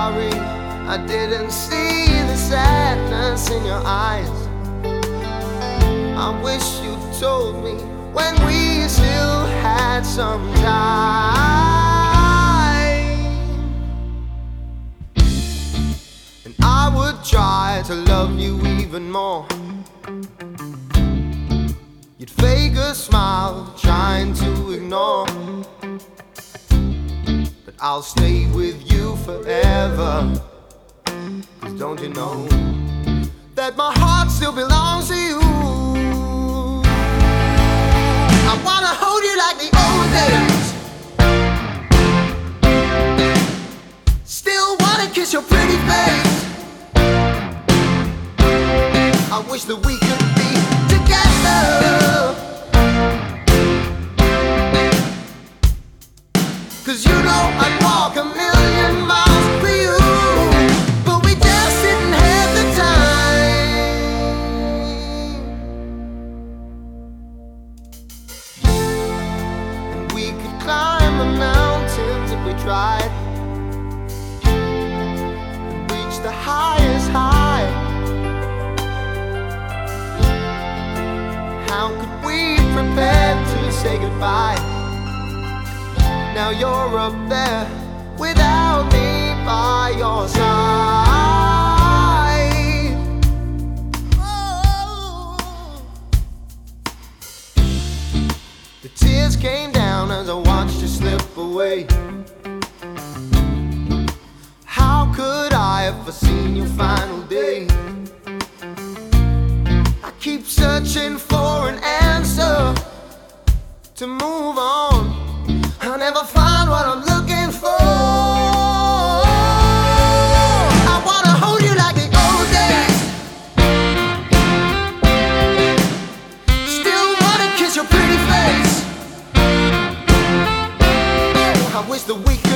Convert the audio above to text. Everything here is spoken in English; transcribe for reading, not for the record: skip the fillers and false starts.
sorry I didn't see the sadness in your eyes. I wish you told me when we still had some time, and I would try to love you even more. You'd fake a smile, trying to ignore, but I'll stay with you forever. 'Cause don't you know that my heart still belongs to you? I wanna hold you like the old days, still wanna kiss your pretty face. I wish that we could be together, 'cause you know I'd walk a million miles for you, but we just didn't have the time. And we could climb the mountains if we tried, and reach the highest high. How could we prepare to say goodbye? Now you're up there without me by your side. Oh. The tears came down as I watched you slip away. How could I have foreseen your final day? I keep searching for an answer to move on. I never find what I'm looking for. I wanna hold you like the old days, still wanna kiss your pretty face. I wish that we could